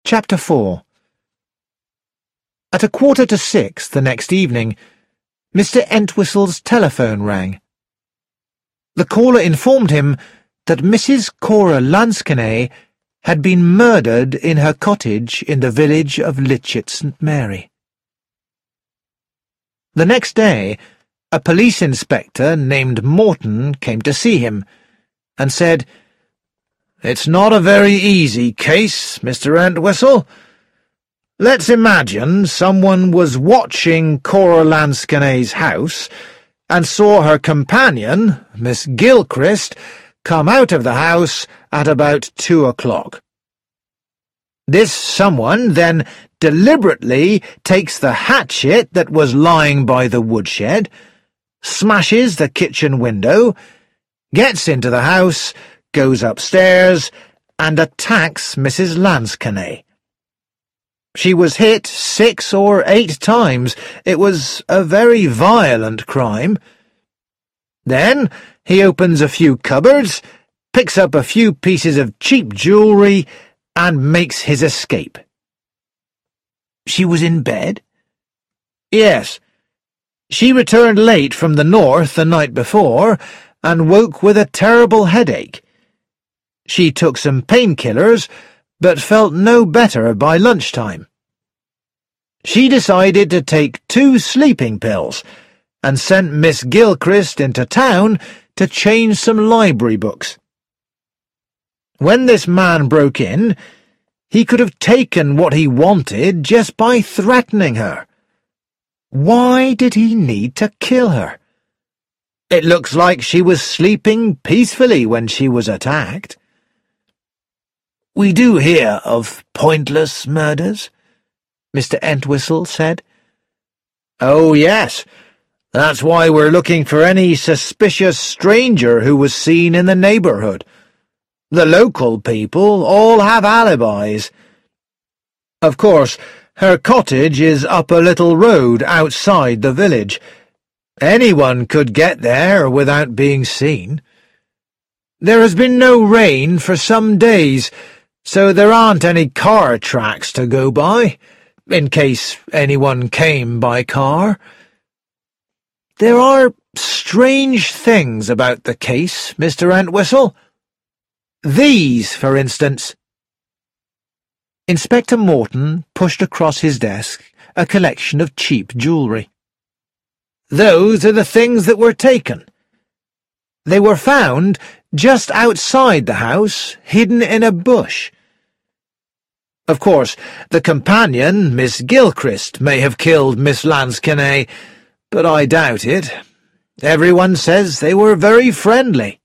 Chapter 4. At 5:45 the next evening, Mr. Entwistle's telephone rang. The caller informed him that Mrs. Cora Lansquenet had been murdered in her cottage in the village of Litchett St. Mary. The next day, a police inspector named Morton came to see him, and said, "It's not a very easy case, Mr. Entwistle. Let's imagine someone was watching Cora Lansquenet's house and saw her companion, Miss Gilchrist, come out of the house at about 2 o'clock. This someone then deliberately takes the hatchet that was lying by the woodshed, smashes the kitchen window, gets into the house, goes upstairs, and attacks Mrs. Lansquenet. She was hit 6 or 8 times. It was a very violent crime. Then he opens a few cupboards, picks up a few pieces of cheap jewellery, and makes his escape." "She was in bed?" "Yes. She returned late from the north the night before, and woke with a terrible headache. She took some painkillers, but felt no better by lunchtime. She decided to take 2 sleeping pills, and sent Miss Gilchrist into town to change some library books. When this man broke in, he could have taken what he wanted just by threatening her. Why did he need to kill her? It looks like she was sleeping peacefully when she was attacked." "We do hear of pointless murders," Mr. Entwistle said. "Oh, yes. That's why we're looking for any suspicious stranger who was seen in the neighbourhood. The local people all have alibis. Of course, her cottage is up a little road outside the village. Anyone could get there without being seen. There has been no rain for some days, so there aren't any car tracks to go by, in case anyone came by car. There are strange things about the case, Mr. Entwistle. These, for instance." Inspector Morton pushed across his desk a collection of cheap jewellery. "Those are the things that were taken. They were found just outside the house, hidden in a bush. Of course, the companion, Miss Gilchrist, may have killed Miss Lansquenet, but I doubt it. Everyone says they were very friendly."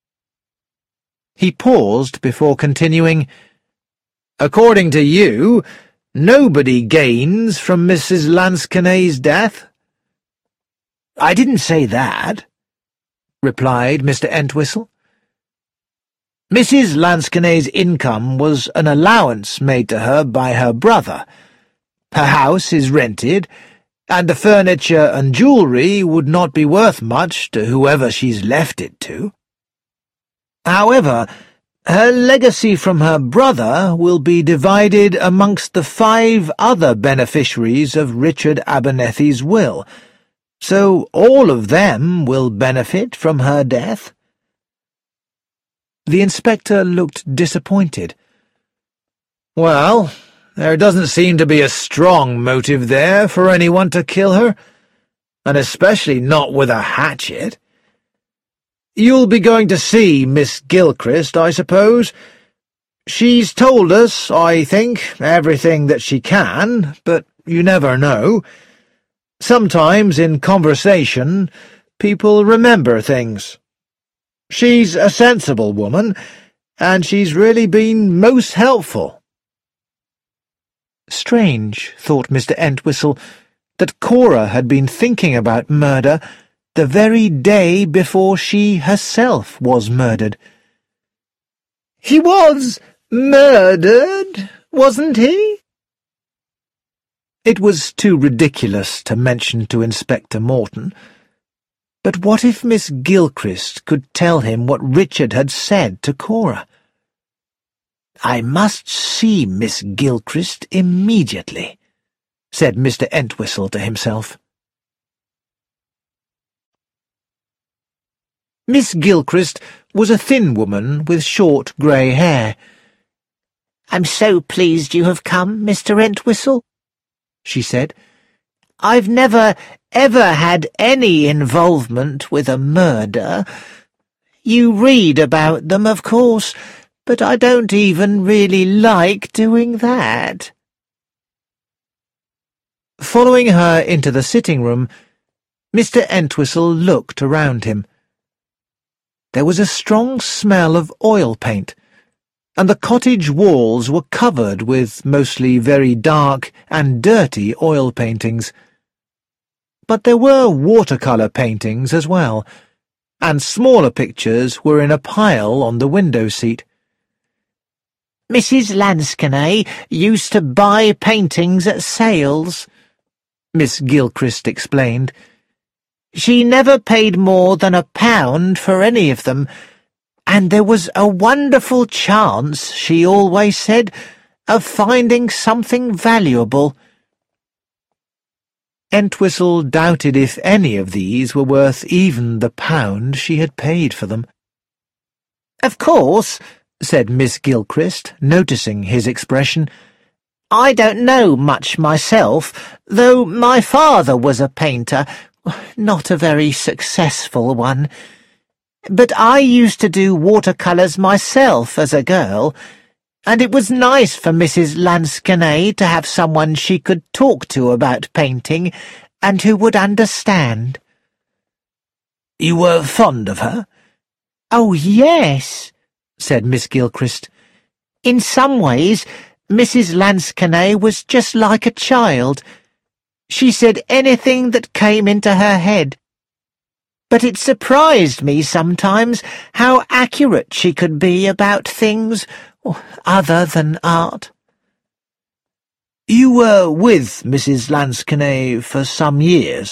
He paused before continuing, "According to you, nobody gains from Mrs. Lansquenet's death?" "I didn't say that," replied Mr. Entwistle. "Mrs. Lansquenet's income was an allowance made to her by her brother. Her house is rented, and the furniture and jewellery would not be worth much to whoever she's left it to. However, her legacy from her brother will be divided amongst the 5 other beneficiaries of Richard Abernethy's will, so all of them will benefit from her death." The inspector looked disappointed. "Well, there doesn't seem to be a strong motive there for anyone to kill her, and especially not with a hatchet. You'll be going to see Miss Gilchrist, I suppose. She's told us, I think, everything that she can, but you never know. Sometimes in conversation, people remember things. She's a sensible woman, and she's really been most helpful." Strange, thought Mr. Entwistle, that Cora had been thinking about murder the very day before she herself was murdered. "He was murdered, wasn't he?" It was too ridiculous to mention to Inspector Morton. But what if Miss Gilchrist could tell him what Richard had said to Cora? "I must see Miss Gilchrist immediately," said Mr. Entwistle to himself. Miss Gilchrist was a thin woman with short grey hair. "I'm so pleased you have come, Mr. Entwistle," she said. "I've never, ever had any involvement with a murder. You read about them, of course, but I don't even really like doing that." Following her into the sitting-room, Mr. Entwistle looked around him. There was a strong smell of oil paint, and the cottage walls were covered with mostly very dark and dirty oil paintings. But there were watercolour paintings as well, and smaller pictures were in a pile on the window seat. "Mrs. Lansquenet used to buy paintings at sales," Miss Gilchrist explained. "She never paid more than £1 for any of them, and there was a wonderful chance, she always said, of finding something valuable." Entwistle doubted if any of these were worth even the £1 she had paid for them. "Of course," said Miss Gilchrist, noticing his expression, "I don't know much myself, though my father was a painter, not a very successful one. But I used to do watercolours myself as a girl, and it was nice for Mrs. Lansquenet to have someone she could talk to about painting, and who would understand." "You were fond of her?" "Oh, yes," said Miss Gilchrist. "In some ways, Mrs. Lansquenet was just like a child. She said anything that came into her head. But it surprised me sometimes how accurate she could be about things other than art." "You were with Mrs. Lansquenet for some years?"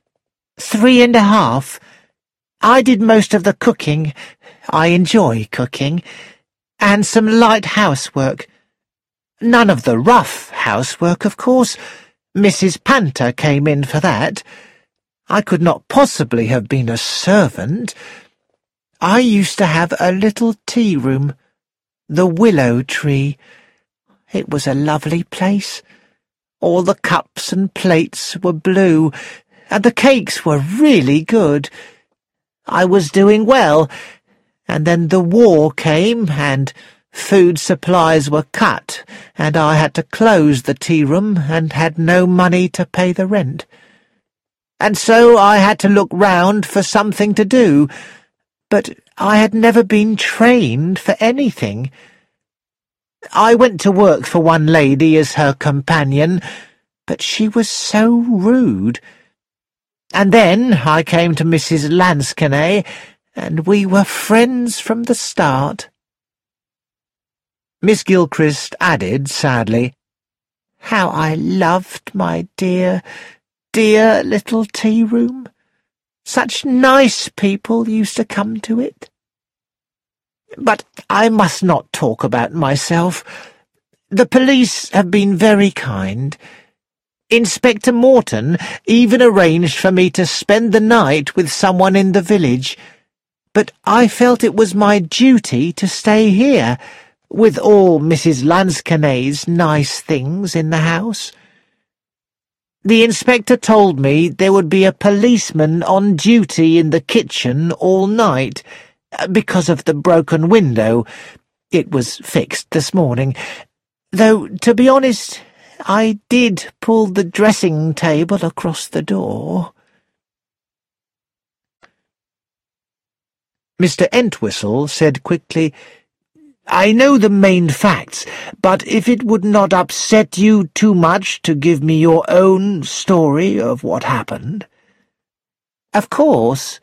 3.5. I did most of the cooking. I enjoy cooking. And some light housework. None of the rough housework, of course. Mrs. Panter came in for that. I could not possibly have been a servant. I used to have a little tea-room, the Willow Tree. It was a lovely place. All the cups and plates were blue, and the cakes were really good. I was doing well, and then the war came, and food supplies were cut, and I had to close the tea-room and had no money to pay the rent. And so I had to look round for something to do, but I had never been trained for anything. I went to work for one lady as her companion, but she was so rude. And then I came to Mrs. Lansquenet, and we were friends from the start." Miss Gilchrist added sadly, "How I loved my dear, dear little tea-room. Such nice people used to come to it. But I must not talk about myself. The police have been very kind. Inspector Morton even arranged for me to spend the night with someone in the village, but I felt it was my duty to stay here, with all Mrs. Lansquenet's nice things in the house. The inspector told me there would be a policeman on duty in the kitchen all night, because of the broken window. It was fixed this morning, though, to be honest, I did pull the dressing table across the door." Mr. Entwistle said quickly, "I know the main facts, but if it would not upset you too much to give me your own story of what happened." "Of course."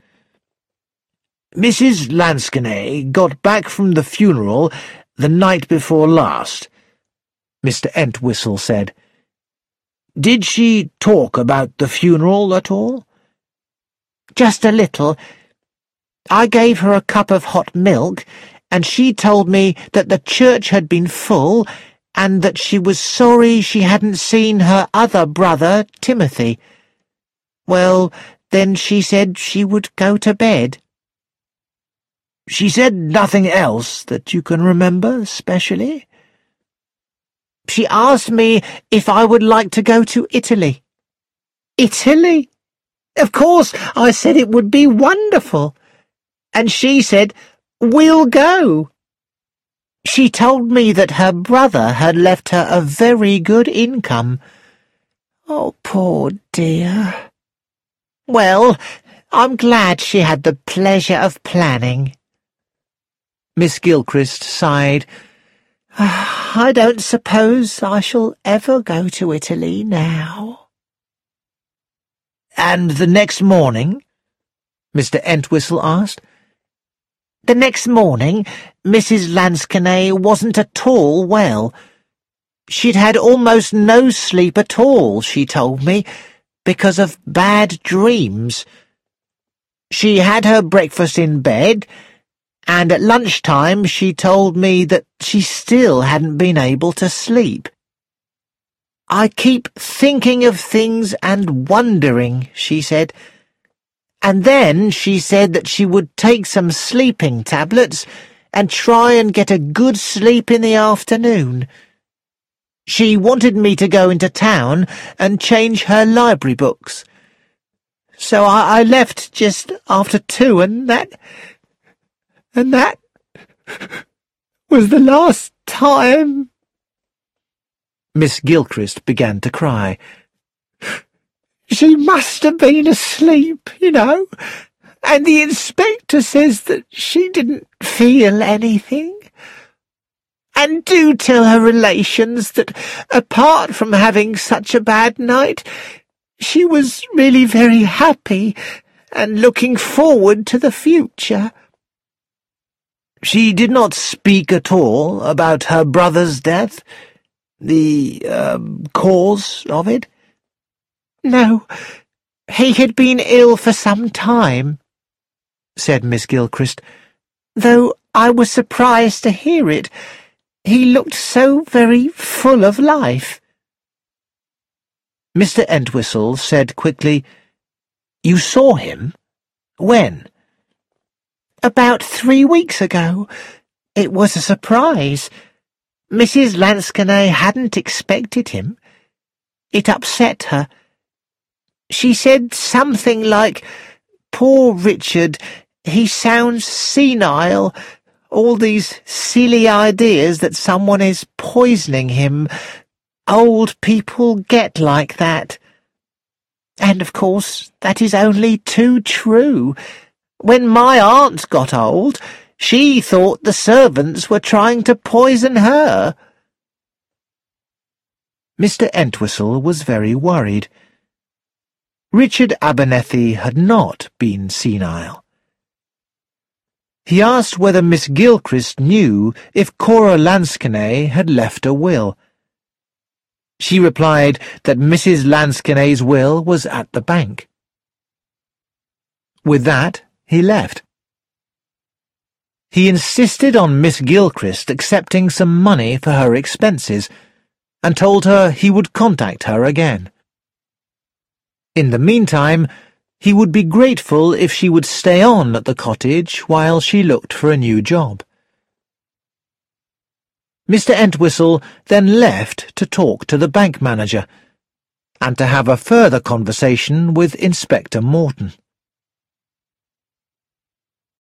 "Mrs. Lansquenet got back from the funeral the night before last," Mr. Entwistle said. "Did she talk about the funeral at all?" "Just a little. I gave her a cup of hot milk, and she told me that the church had been full and that she was sorry she hadn't seen her other brother, Timothy. Well, then she said she would go to bed. She said nothing else that you can remember specially? She asked me if I would like to go to Italy. Italy? Of course, I said it would be wonderful. And she said, "We'll go." She told me that her brother had left her a very good income. Oh, poor dear. Well, I'm glad she had the pleasure of planning. Miss Gilchrist sighed. I don't suppose I shall ever go to Italy now. And the next morning? Mr. Entwistle asked. The next morning, Mrs. Lansquenet wasn't at all well. She'd had almost no sleep at all, she told me, because of bad dreams. She had her breakfast in bed, and at lunchtime she told me that she still hadn't been able to sleep. I keep thinking of things and wondering, she said. And then she said that she would take some sleeping tablets and try and get a good sleep in the afternoon. She wanted me to go into town and change her library books. So I left just after 2, and that was the last time. Miss Gilchrist began to cry. She must have been asleep, you know, and the inspector says that she didn't feel anything. And do tell her relations that, apart from having such a bad night, she was really very happy and looking forward to the future. She did not speak at all about her brother's death, the cause of it? No, he had been ill for some time, said Miss Gilchrist, though I was surprised to hear it. He looked so very full of life. Mr. Entwistle said quickly, You saw him? When? About 3 weeks ago. It was a surprise. Mrs. Lansquenet hadn't expected him. It upset her. She said something like, Poor Richard, he sounds senile, all these silly ideas that someone is poisoning him. Old people get like that. And, of course, that is only too true. When my aunt got old, she thought the servants were trying to poison her. Mr. Entwistle was very worried. Richard Abernethy had not been senile. He asked whether Miss Gilchrist knew if Cora Lansquenet had left a will. She replied that Mrs. Lansquenet's will was at the bank. With that, he left. He insisted on Miss Gilchrist accepting some money for her expenses, and told her he would contact her again. In the meantime, he would be grateful if she would stay on at the cottage while she looked for a new job. Mr. Entwistle then left to talk to the bank manager, and to have a further conversation with Inspector Morton.